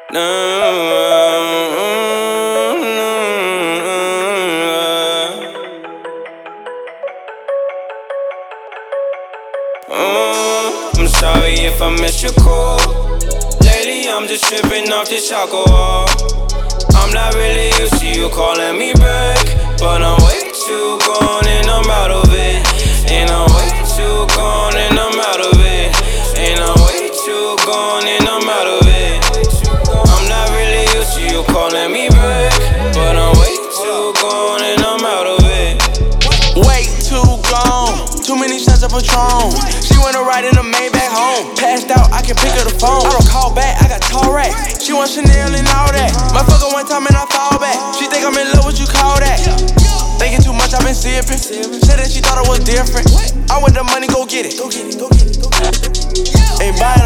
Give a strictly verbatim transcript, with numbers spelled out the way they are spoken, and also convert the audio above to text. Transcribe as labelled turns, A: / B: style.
A: No, uh, I'm sorry if I missed your call. Lately I'm just tripping off this alcohol. I'm not really used to you calling me back, but I'm way too gone and I'm out of it. And I'm way too gone and I'm out of it. And I'm way too gone and I'm out of it. I'm not really used to you calling me back, but I'm way too gone and I'm out of it.
B: Way too gone, too many shots of Patron. She wanna ride in the Maybach home. Passed out, I can pick up the phone. I don't call back, I got tall racks. She want Chanel and all that. My fucker one time and I fall back. She think I'm in love, what you call that? Thinking too much, I've been sipping. Said that she thought it was different. I want the money, go get it. Ain't buying